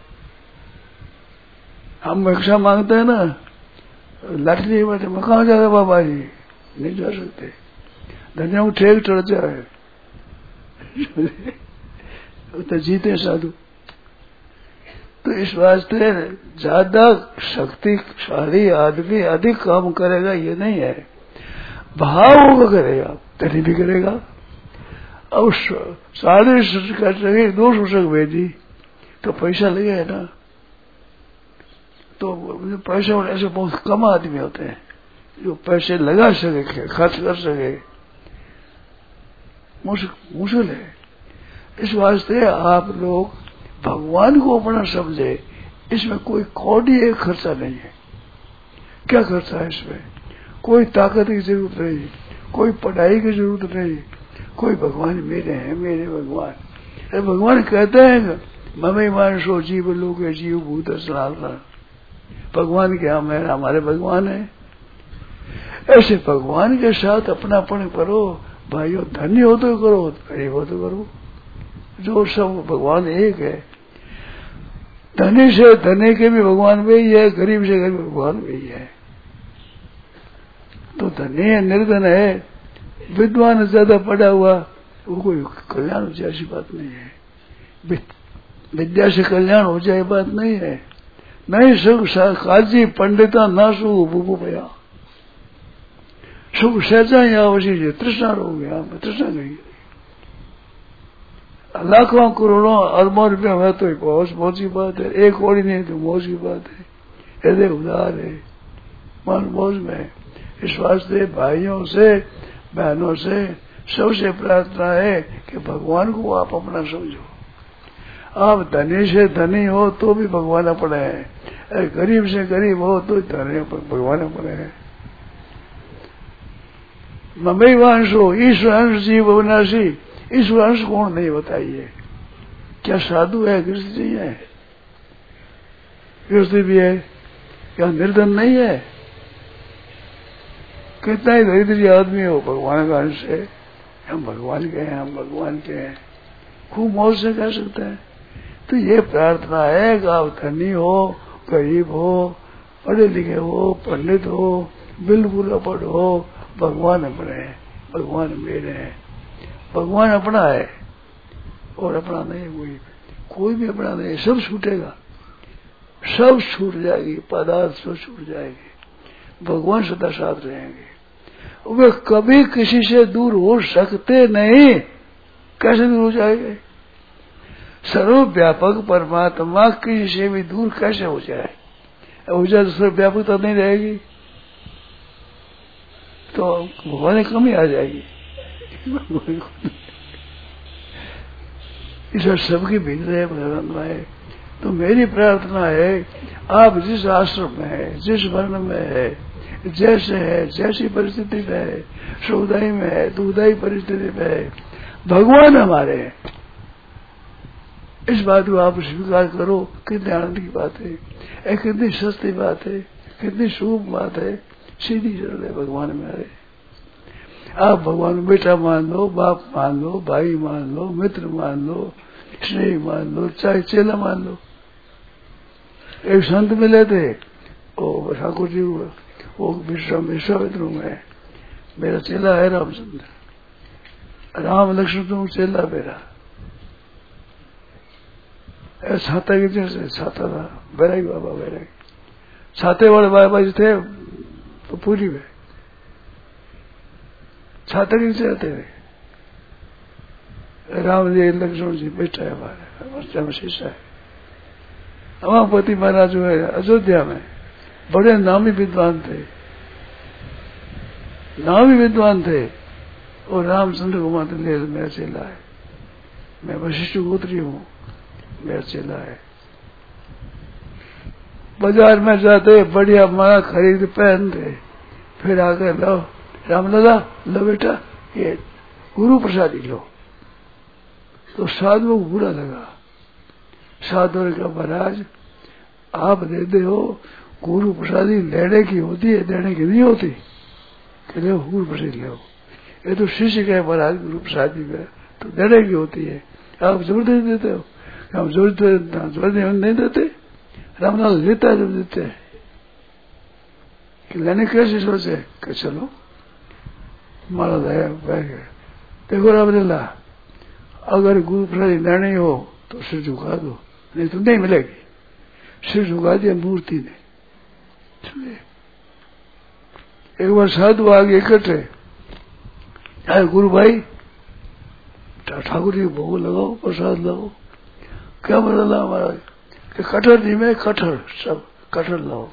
हम भिक्षा मांगते हैं ना, लाठी नहीं बैठे, मैं कहाँ जाता बाबा जी, नहीं जा सकते, धनिया को ठेक चढ़ जाए तो जीते साधु। तो इस वास्ते ज्यादा शक्तिशाली आदमी अधिक काम करेगा ये नहीं है, भाव होगा करेगा, धनी भी करेगा। अब 3.5 कर सके 200 तक भेजी तो पैसा लगे ना, तो पैसे वाले ऐसे बहुत कम आदमी होते हैं जो पैसे लगा सके, खर्च कर सके, मुश्किल है। इस वास्ते आप लोग भगवान को अपना समझे, इसमें कोई कौड़ी एक खर्चा नहीं है। क्या खर्चा है इसमें, कोई ताकत की जरूरत नहीं, कोई पढ़ाई की जरूरत नहीं, कोई भगवान मेरे हैं, मेरे भगवान। अरे भगवान कहते हैं ममे मानसो जीव लोग जीव भूत सनातन, भगवान क्या मेरा, हमारे भगवान है। ऐसे भगवान के साथ अपनापन करो भाइयों, धन्य हो तो करो, गरीब हो तो करो, जो सब भगवान एक है। धनी से धनी के भी भगवान वही है, गरीब से गरीब भगवान वही है। तो धनी है, निर्धन है, विद्वान ज्यादा पढ़ा हुआ, वो कोई कल्याण जैसी बात नहीं है। विद्या से कल्याण हो जाए बात नहीं है। नहीं सुख काजी पंडिता ना सुख बुबू भया, सुख सहजा या वशी तृष्णा रोग गया, तृष्णा गई। लाखों करोड़ों अरबों रुपया है तो बहुत मौज की बात है, एक कौड़ी नहीं तो मौज की बात है, हृदय उदार है, मन मौज में। इस वास्ते भाइयों से बहनों से सबसे प्रार्थना है कि भगवान को आप अपना समझो। आप धनी से धनी हो तो भी भगवान अपने है, गरीब से गरीब हो तो धनी भगवान अपने है। ममई वंशो ईश्वर अंश जीव अविनाशी, ईश्वर अंश कौन नहीं बताइए। क्या साधु है, गृहस्थी है, गृहस्थी भी है, क्या निर्धन नहीं है। कितना ही दरिद्री आदमी हो, भगवान का अंश है, हम भगवान के हैं, हम भगवान के हैं, खूब मौज से कह सकते हैं। तो ये प्रार्थना है कि आप धनी हो, गरीब हो, पढ़े लिखे हो, पंडित हो, बिल्कुल अपढ़ हो, भगवान अपने हैं, भगवान मेरे हैं। भगवान अपना है और अपना नहीं, कोई भी अपना नहीं, सब छूटेगा, सब छूट जाएगी, पदार्थ सब छूट जाएगी, भगवान सदा साथ रहेंगे। वे कभी किसी से दूर हो सकते नहीं, कैसे दूर हो जाएंगे। सर्वव्यापक परमात्मा किसी से भी दूर कैसे हो जाए, हो जाए तो सर्वव्यापकता नहीं रहेगी, तो भगवान की कमी आ जाएगी। ईश्वर सबके भीतर है, भगवान में है। तो मेरी प्रार्थना है, आप जिस आश्रम में है, जिस वर्ण में है, जैसे है, जैसी परिस्थिति में है, सुखदायी में है, दुखदायी परिस्थिति में है, भगवान हमारे हैं। इस बात को आप स्वीकार करो। कितने आनंद की बात है, कितनी सस्ती बात है, कितनी शुभ बात है। सीधी सरल है, भगवान हमारे। आप भगवान को बेटा मान लो, बाप मान लो, भाई मान लो, मित्र मान लो, स्नेही मान लो, चाहे चेला मान लो। एक संत मिले थे, वो ठाकुर जी, वो विश्वामित्र में मेरा चेला है रामचंद्र, राम लक्ष्मण तुम चेला मेरा। छाता के जैसे छाता था, बैरागी बाबा बैरागी, छाते वाले बाबा जी थे तो पूरी में छाता के नीचे रहते थे। राम जी लक्ष्मण जी बेटा है हमारे शिष्य है। उमापति महाराज जो है अयोध्या में बड़े नामी विद्वान थे, नामी विद्वान थे। और रामचंद्र को मात्र ले मेरा चेला है, मैं वशिष्ठ गोत्री हूँ, मेरा चेला है। बाजार में जाते बढ़िया माला खरीद पहनते, फिर आके लो रामलला, लो बेटा ये गुरु प्रसादी लो। तो साधुओं को बुरा लगा। साधुओं ने कहा महाराज आप दे दे हो, गुरु प्रसादी लेने की होती है, देने की नहीं होती। कहते हो गुरु प्रसादी लो, ये तो शिष्य कहे महाराज गुरु प्रसादी में तो देने की होती है, आप जोर दे देते हो। हम जोर नहीं देते, रामलाल लेता है जब देते हैं कि लेने कैसे सोचे कि चलो माला लाया बैठ गए। देखो रामलीला, अगर गुरु प्रसादी लेनी हो तो सिर झुका दो, नहीं तो नहीं मिलेगी। सिर झुका दिया मूर्ति ने। एक बार साधु आगे इकट्ठे, अरे गुरु भाई ठाकुर जी भोग लगाओ, प्रसाद लगाओ। क्या बदला हमारा कि कटहर जी में कटहर, सब कटहर लाओ।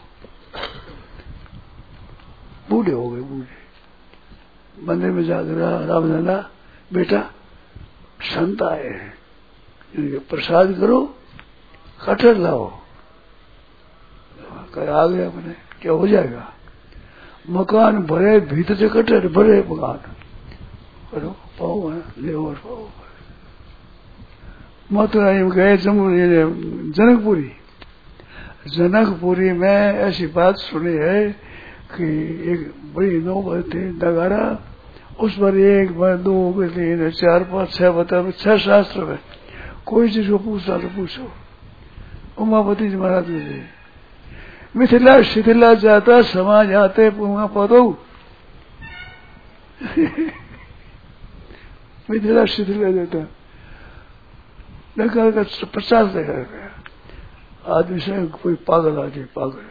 बूढ़े हो गए, बूढ़े मंदिर में जाकर रामलला बेटा संत आए हैं, इनके प्रसाद करो, कटहर लाओ। आ गया मैंने, क्या हो जाएगा? मकान भरे, भीतर से कटहर भरे मकान, करो पाओ ले और पाओ। मथुरा में गए, जनकपुरी, जनकपुरी में ऐसी बात सुनी है कि एक बड़ी नौबत थी नगारा, उस पर 1 2 3 4 5 6 बता 6 शास्त्र में कोई चीज को पूछता तो पूछो। उमापति जी महाराज जी मिथिला शिथिला जाता समाज आते पुमा पदो। मिथिला शिथिला जाता नगर का 50 देखा गया आदमी से, कोई पागल आदमी पागल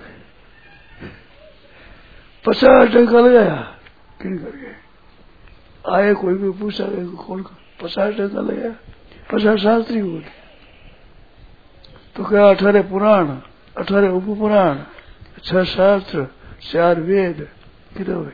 50 टका लगाया, किन करके आए, कोई भी पूछा कौन 50 टका लगाया, 50 शास्त्री बोले तो क्या 18 पुराण, 18 उपपुराण, 6 शास्त्र, 4 वेद, कितने हुए?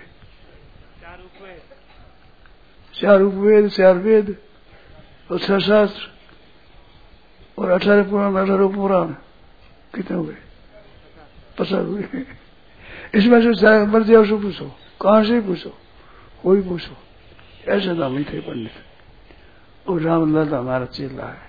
4 उपवेद, 4 वेद और 6 शास्त्र और 18 पुराण, 18 उपपुराण, कितने हुए? 50 हुए। इसमें से मर्जी उसको पूछो, कहाँ से पूछो, कोई पूछो, ऐसे नाम ही थे पंडित। और रामलाल हमारा चेला है।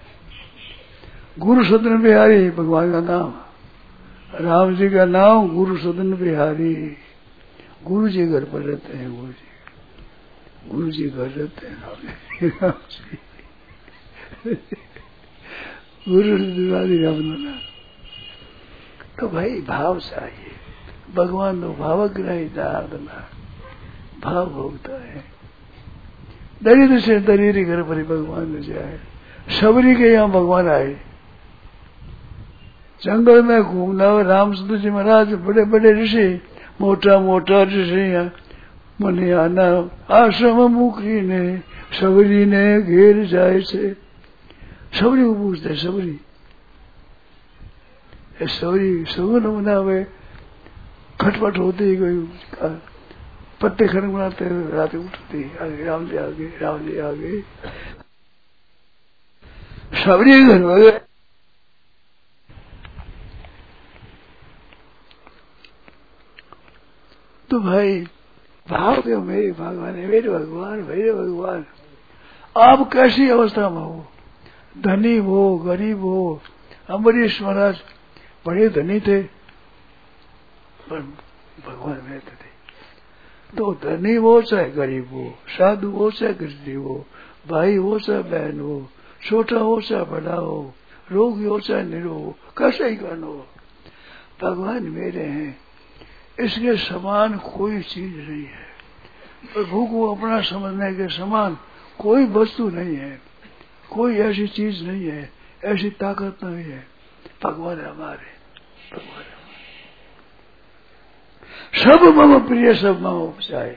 गुरु सदन बिहारी भगवान का नाम, राम जी का नाम गुरु सदन बिहारी। गुरु जी घर पर रहते हैं, गुरु जी घर रहते हैं, गुरु बिहारी रामलाल। तो भाई भाव चाहिए, भगवान तो भावग्राही दादना भाव भोगता है। दरिद्र से दरिद्र घर पर भगवान ने जाए। सबरी के यहाँ भगवान आए, जंगल में घूमना। रामचंद्र जी महाराज बड़े बड़े ऋषि, मोटा मोटा ऋषि मने आना आश्रम मुखी ने सबरी ने घेर जाए से। सबरी को पूछते, सबरी सबरी सगुन बनावे, खटपट होती कोई पत्ते खड़े बनाते रात उठती, आगे राम जी आगे, राम जी आगे, सबरी घर में गए। तो भाई भाव दो, मेरे भगवान है, मेरे भगवान, मेरे भगवान। आप कैसी अवस्था में हो, धनी हो गरीब हो। अम्बरीश महाराज बड़े धनी थे पर भगवान में रहते थे। तो धनी हो चाहे गरीब हो, साधु हो चाहे गरीब हो, भाई हो चाहे बहन हो, छोटा हो चाहे बड़ा हो, रोगी हो चाहे निरोग हो, कैसा ही कारण हो, भगवान मेरे हैं, इसके समान कोई चीज नहीं है। प्रभु को अपना समझने के समान कोई वस्तु नहीं है, कोई ऐसी चीज नहीं है, ऐसी ताकत नहीं है। भगवान हमारे, भगवान हमारे, सब मम प्रिय, सब मम उपचाए।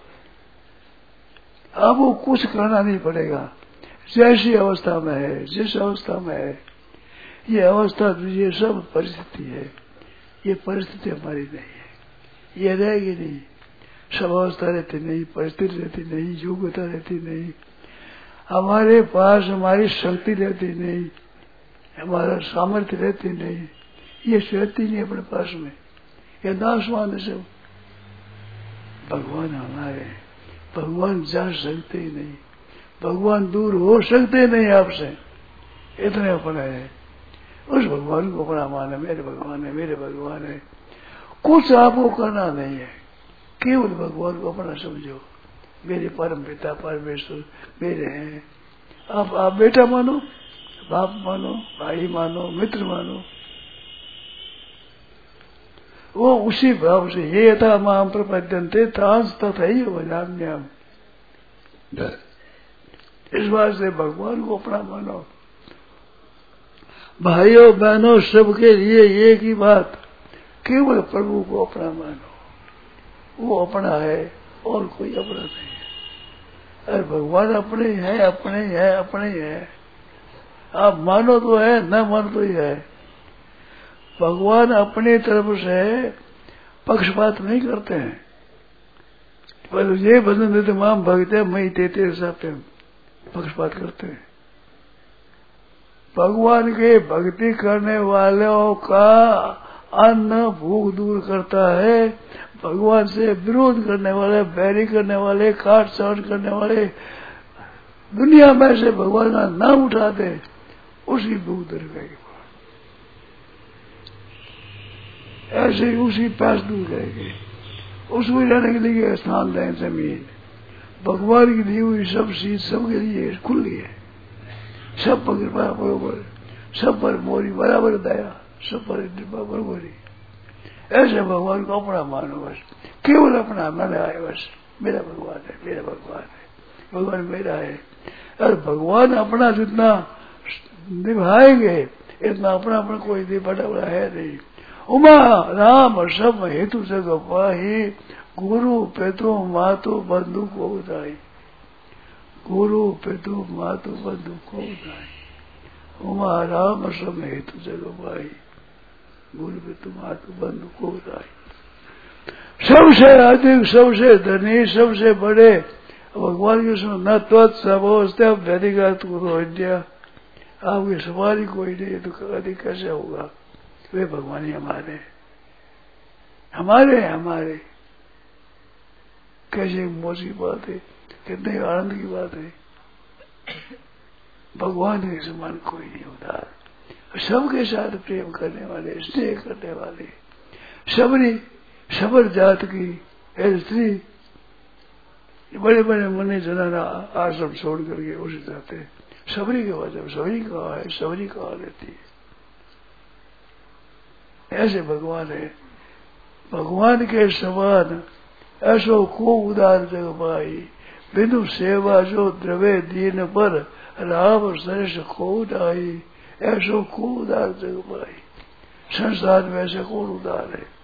अब वो कुछ करना नहीं पड़ेगा, जैसी अवस्था में है, जिस अवस्था में है, ये अवस्था, ये सब परिस्थिति है, ये परिस्थिति हमारी नहीं है, ये रहेगी नहीं। सब अवस्था रहती नहीं, परिस्थिति रहती नहीं, योग्यता रहती नहीं, हमारे पास हमारी शक्ति रहती नहीं, हमारा सामर्थ्य रहती नहीं, ये रहती नहीं अपने पास में, ये नाशवान सब। भगवान हमारे, भगवान जा सकते ही नहीं, भगवान दूर हो सकते नहीं आपसे, इतने अपने है। उस भगवान को अपना माने, मेरे भगवान है, मेरे भगवान है। कुछ आपको करना नहीं है, केवल भगवान को अपना समझो, मेरे परम पिता परमेश्वर मेरे हैं। आप बेटा मानो, बाप मानो, भाई मानो, मित्र मानो, वो उसी भाव से ये यथा माम प्रपद्यन्ते तांस तथैव भजाम्यहम्। इस बात से भगवान को अपना मानो। भाइयों बहनों सबके लिए एक ही बात, केवल प्रभु को अपना मानो, वो अपना है और कोई अपना नहीं है। अरे भगवान अपने है, अपने है, अपने है। आप मानो तो है, न मानो तो ही है। भगवान अपनी तरफ से पक्षपात नहीं करते हैं। पर ये भजन देते माम भगते मई तेरे साथ पक्षपात करते हैं। भगवान के भक्ति करने वालों का अन्न भूख दूर करता है। भगवान से विरोध करने वाले, बैरी करने वाले, काट छाट करने वाले, दुनिया में से भगवान का नाम उठाते, उसकी भूख दूर करेगी, ऐसे ही उसकी प्यास दूर करेगी, उसको रहने के लिए स्थान दें, जमीन। भगवान की दी हुई सब चीज सबके लिए खुली है, सब पर कृपा बरोबर, सब पर मोरी बराबर दया, सब पर कृपा बरोबरी। ऐसे भगवान को अपना मानो, बस केवल अपना मन आए, बस मेरा भगवान है, मेरा भगवान है, भगवान मेरा है। और भगवान अपना जितना निभाएंगे इतना अपना अपना कोई बड़ा बड़ा है नहीं। उमा राम सब हेतु जग पाही, गुरु पितु मातु बंधु को उदाई, गुरु पितु मातु बंधु को उदाई। उमा राम सब हेतु जग पाही, गुरु पितु मातु बंधु को उदाई। सबसे अधिक, सबसे धनी, सबसे बड़े भगवान के न त्वत्समोस्ते व्यधिगत कुतो विद्या। आपकी सवारी कोई नहीं तो अधिक कैसे होगा? वे भगवान ही हमारे, हमारे हमारे। कैसे मौज की बात है, कितने आनंद की बात है। भगवान के समान कोई नहीं उदार, सबके साथ प्रेम करने वाले, स्नेह करने वाले। सबरी सबर जात की स्त्री बड़े बड़े मुनि जनाना आश्रम छोड़ करके उसे जाते हैं। सबरी के वजह सबरी कहा है, सबरी कहा रहती है। ऐसे भगवान है, भगवान के समान ऐसो को उदार जग पाई, बिनु सेवा जो द्रवे दीन पर राम सरस खोद आई। ऐसो को उदार जग पाई, संसार में ऐसे कौन उदार है?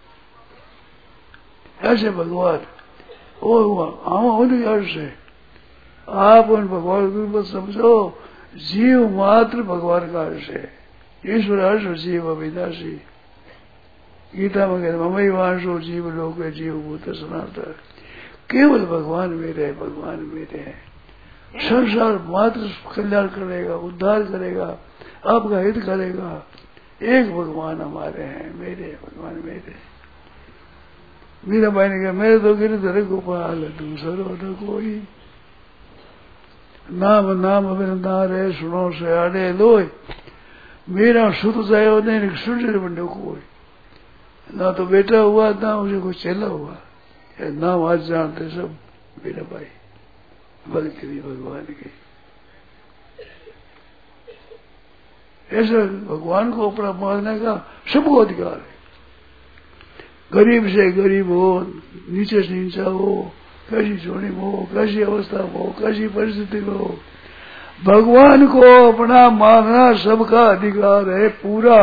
ऐसे भगवान हम उनके अर्थ से आप उन भगवान को मत समझो। जीव मात्र भगवान का अर्थ है, ईश्वर अर्थ जीव अविनाशी। गीता में कहते ममई वांशो जीव लोक जीव भूत सनातन। केवल भगवान मेरे है, भगवान मेरे है। संसार मात्र कल्याण करेगा, उद्धार करेगा, आपका हित करेगा। एक भगवान हमारे हैं, मेरे भगवान मेरे। मीराबाई ने कहा मेरे तो गिरधर गोपाल दूसरो न कोई, नाम नाम वृंदारे सुनो सयाड़े लोय, मेरा सुत जायो नहीं सुन बंडो कोई। ना तो बेटा हुआ ना उसे कोई चेला हुआ, नाम आज जानते सब मीराबाई बल्कि भगवान की। ऐसा भगवान को अपना मानने का सबको अधिकार है। गरीब से गरीब हो, नीचे से नीचा हो, कैसी सोनी हो, कैसी अवस्था हो, कैसी परिस्थिति में हो, भगवान को अपना मानना सबका अधिकार है पूरा।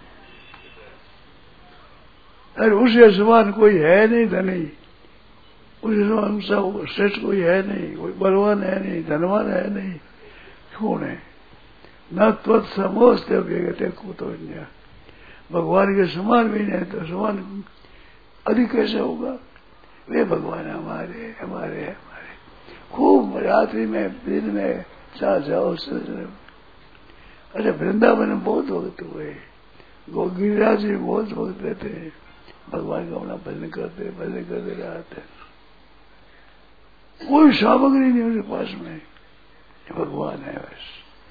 अरे उसके समान कोई है नहीं धनी, उसके समान श्रेष्ठ कोई है नहीं, कोई बलवान है नहीं, धनवान है नहीं, कौन है? न त्वत्समोस्ते व्यगते कुतोन्य, भगवान के समान भी नहीं तो समान अधिक कैसे होगा? वे भगवान हमारे हमारे हमारे। खूब रात्रि में दिन में चाह जाओ। अरे वृंदावन में बहुत वक्त हुए, गिरिराज जी बहुत वक्त रहते हैं, भगवान का अपना भजन करते रहते। कोई सामग्री नहीं उनके पास में, भगवान है बस।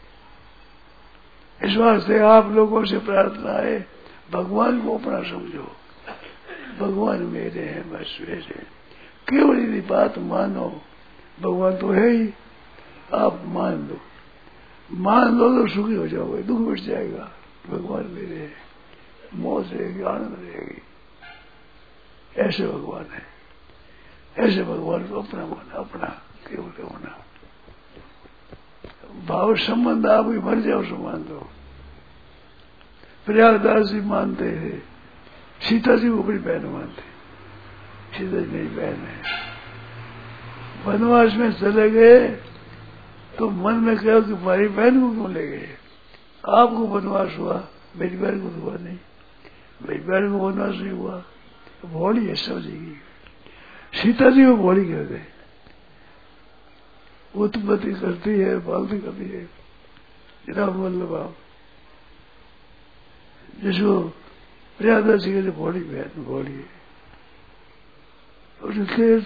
इस वास्ते आप लोगों से प्रार्थना है, भगवान को अपना समझो, भगवान मेरे हैं बस वैसे। केवल यदि बात मानो, भगवान तो है ही, आप मान लो तो सुखी हो जाओगे, दुख मिट जाएगा। भगवान मेरे हैं, मौज रहेगी, आनंद रहेगी। ऐसे भगवान है, ऐसे भगवान को अपना माना, अपना केवल अपना भाव संबंध। आप ही मर जाओ सो मान दो। प्रयागदास जी मानते हैं, सीता जी को अपनी बहन मानते, सीता जी मेरी बहन है। वनवास में चले गए तो मन में कहा कि हमारी बहन को क्यों ले गए? आपको वनवास हुआ, मेरी बहन को हुआ नहीं, मेरी बहन को वनवास नहीं हुआ। भोली है, समझेगी। सीता जी को भोली कर गए, उत्पत्ति करती है, बाल्टी करती है। राम वल्लभ आप जिसको प्रयागराज जी के भोली बहन भोली है, उसके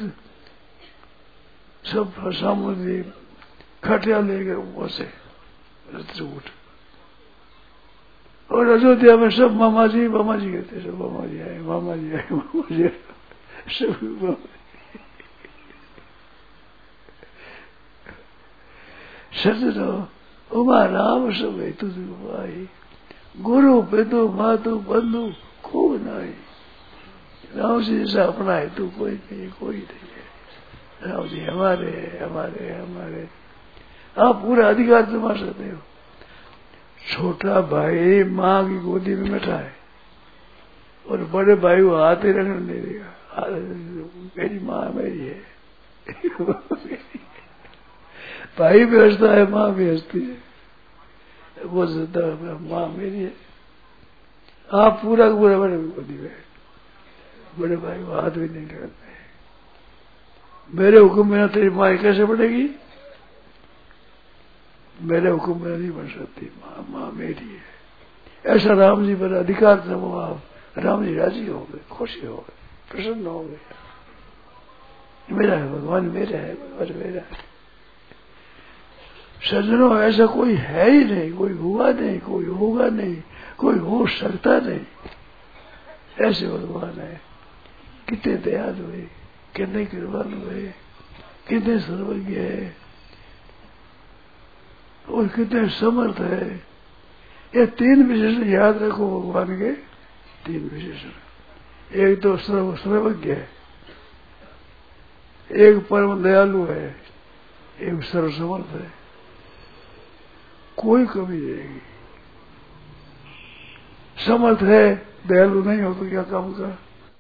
सब सामग्री खटिया ले गए ऊपर से रथूट। और अयोध्या में सब मामा जी कहते, सब मामा जी आए, मामा जी आए, मामा जी आए, सब मामा जी। सजनो उमा राम सब है तुझ भाई, गुरु पेदो मातु बंधु खूब नाई। राम जी जैसा अपना है तू कोई नहीं, कोई नहीं है। राम जी हमारे हमारे हमारे। आप पूरा अधिकार जमा सकते हो। छोटा भाई माँ की गोदी में बैठा है और बड़े भाई को हाथ ही रखने नहीं देगा, मेरी माँ मेरी है। भाई भी हंसता है, माँ भी हंसती है, वो सोचता है माँ मेरी है। आप पूरा पूरा बड़े गोदी में, बड़े भाई को हाथ भी नहीं लगाते। मेरे हुक्म में तेरी माँ कैसे बढ़ेगी? मेरे हुक्म में नहीं बन सकती, माँ मेरी है। ऐसा राम जी पर अधिकार जब आप, राम जी राजी हो गए, खुशी हो गए, प्रसन्न हो गए। मेरा है भगवान, मेरा है भगवान, मेरा है। सज्जनों ऐसा कोई है ही नहीं, कोई हुआ नहीं, कोई होगा नहीं, कोई हो सकता नहीं। ऐसे भगवान है। कितने दयालु है, कितने कृपालु है, कितने सर्वज्ञ है और कितने समर्थ है। ये तीन विशेषण याद रखो भगवान के, तीन विशेषण। एक तो सर्वज्ञ है, एक परम दयालु है, एक सर्वसमर्थ है। कोई कमी नहीं। समर्थ है, दयालु नहीं हो तो क्या काम का?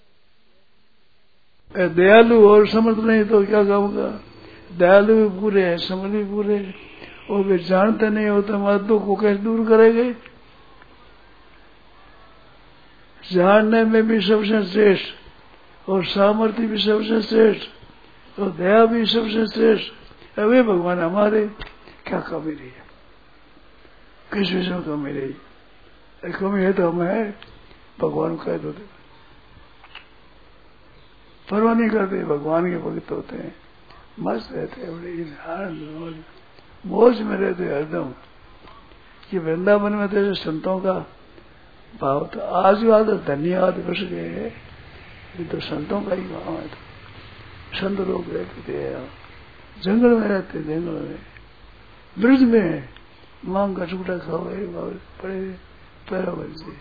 दयालु और समर्थ नहीं तो क्या काम का? दयालु भी पूरे हैं, समर्थ भी पूरे हैं, और वे जानते नहीं होते हमारे दुख को कैसे दूर करेंगे। जानने में भी सबसे श्रेष्ठ और सामर्थ्य भी सबसे श्रेष्ठ तो दया भी सबसे श्रेष्ठ। वे भगवान हमारे क्या कमी रही है, किस विषय में कमी रही, कमी है तो हमें भगवान कह दो, परवाह नहीं करते, भगवान के भक्त होते हैं, मस्त रहते हैं, बड़े आनंद मौज में रहते हैं हरदम। कि वृंदावन में तो संतों का भाव तो आज भी आदर धन्यवाद बस गए हैं, ये तो संतों का ही भाव है। तो संत लोग रहते थे, जंगल में रहते, जंगल में ब्रज में मांग का टुकड़ा खाओ पड़े पैरा बन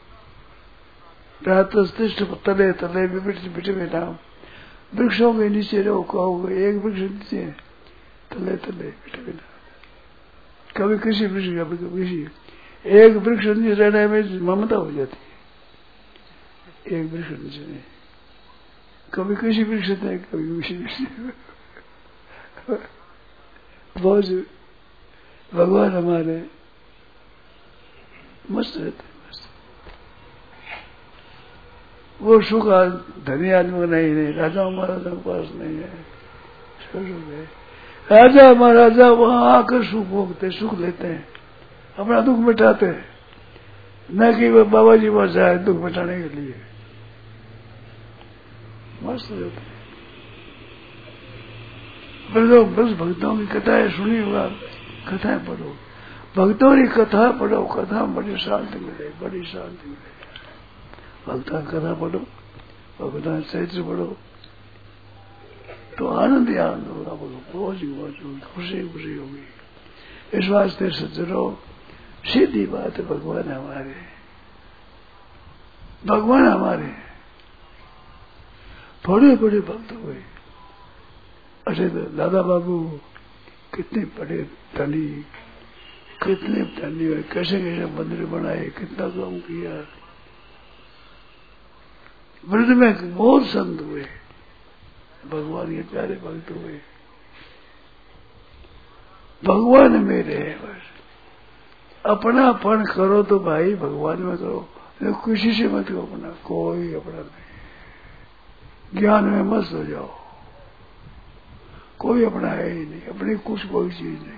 रात तले तले बिटे बेटा वृक्षों के नीचे रहो, कहोगे एक वृक्ष नीचे तले तले बिटे बेटा, कभी किसी वृक्ष कभी किसी एक वृक्ष नीचे रहने में ममता हो जाती है, एक वृक्ष नीचे नहीं, कभी किसी वृक्ष नहीं, कभी किसी वृक्ष। बहुत भगवान हमारे मस्त रहते, मस्त। वो सुख धनी आदमी को नहीं, राजा महाराजा के पास नहीं है। राजा महाराजा वहां आकर सुख भोगते, सुख लेते हैं, अपना दुख मिटाते हैं, न कि वो बाबा जी वहां जाए दुख मिटाने के लिए। मस्त रहते बस भक्तों की कथाएं सुनी होगा, कथाएं पढ़ो, भक्तों की कथा पढ़ो, कथा में बड़ी शांति मिले, बड़ी शांति मिले। भक्तों की कथा पढ़ो, भक्तों की चरित्र पढ़ो तो आनंद ही आनंद होगा, मौज ही मौज होगी, खुशी खुशी होगी। इस वास्ते सज्जनों सीधी बात है, भगवान हमारे, भगवान हमारे बड़े बड़े भक्त हुए। अरे दादा बाबू कितने बड़े धनी, कितने धनी हुए, कैसे कैसे मंदिर बनाए, कितना काम किया। ब्रज में बहुत संत हुए, भगवान के प्यारे भक्त हुए। भगवान मेरे है बस, अपनापन करो तो भाई भगवान में करो, किसी से मत करो अपना, कोई अपना नहीं। ज्ञान में मस्त हो जाओ, कोई अपना है ही नहीं, अपनी कुछ कोई चीज नहीं,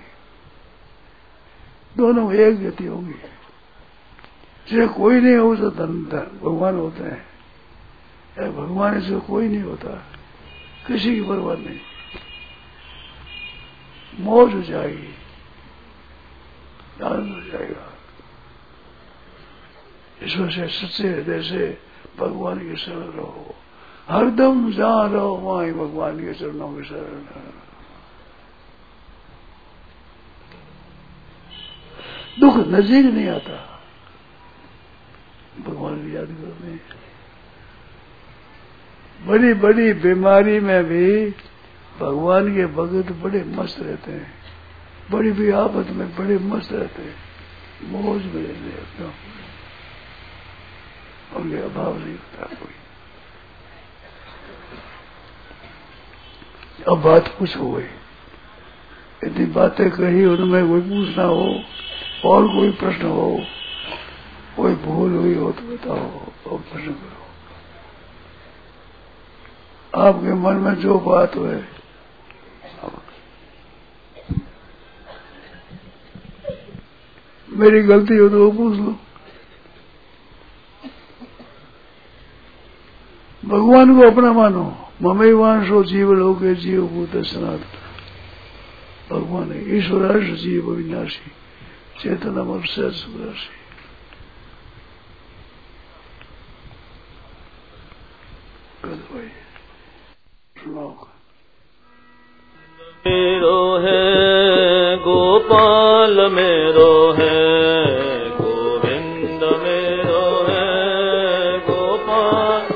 दोनों एक गति होंगी। जैसे कोई नहीं हो तो धन भगवान होते हैं, भगवान से कोई नहीं होता, किसी की परवाह नहीं, मौज हो जाएगी, आनंद हो जाएगा। इस वजह से सच्चे हृदय से भगवान के शरण रहो, हरदम जहां रहो वहां ही भगवान के चरणों के शरण रहो। दुख नजदीक नहीं आता, भगवान की याद करने। बड़ी बड़ी बीमारी में भी भगवान के भक्त बड़े मस्त रहते हैं, बड़ी भी आफत में बड़े मस्त रहते हैं, मौज में रहते हैं, उनके अभाव नहीं होता कोई। अब बात कुछ हो गई, इतनी बातें कही, उनमें कोई पूछना हो और कोई प्रश्न हो, कोई भूल हुई हो तो बताओ और प्रश्न करो। आपके मन में जो बात हुए मेरी गलती हो तो वो पूछ लो। भगवान को अपना मानो, ममैवांशो जीव लोके जीव भूत सनातन। भगवान है ईश्वरांश जीव विनाशी चेतनम अवसर सुराशी। मेरो है गोपाल मेरो है गोविंद मेरो है गोपाल,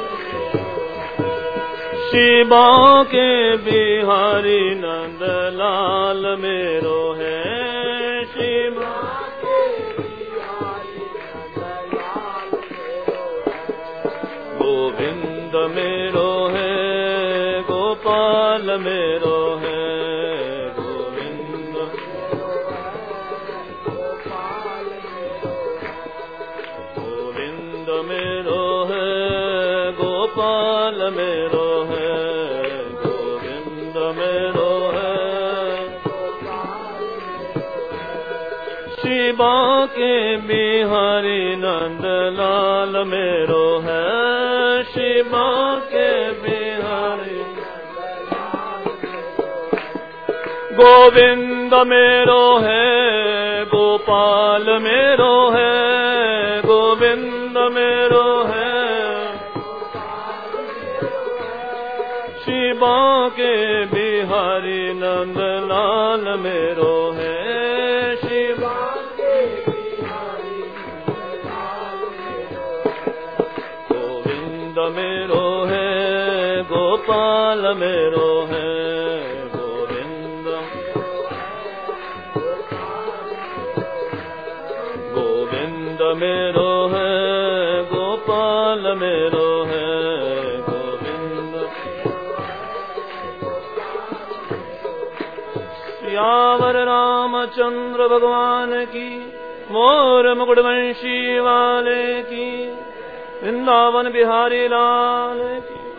शिवा के बिहारी नंदलाल मेरो है, शिवा के बिहारी नंदलाल मेरो है, गोविंद मेरो है गोपाल मेरो है, गोपाल मेरो है गोविंद श्री बांके बिहारी नंद लाल मेरो है, श्री बांके बिहारी गोविंद मेरो है, गोपाल मेरो है, गोविंद मेरो है, श्री बांके बिहारी नंद लाल मेरो है, श्री बांके बिहारी नंद लाल गोविंद मेरो है, गोपाल मेरो है, मेरो है, गोपाल मेरो है, गोविंद। सियावर रामचंद्र भगवान की, मोर मुकुटवंशी वाले की, वृंदावन बिहारी लाल की।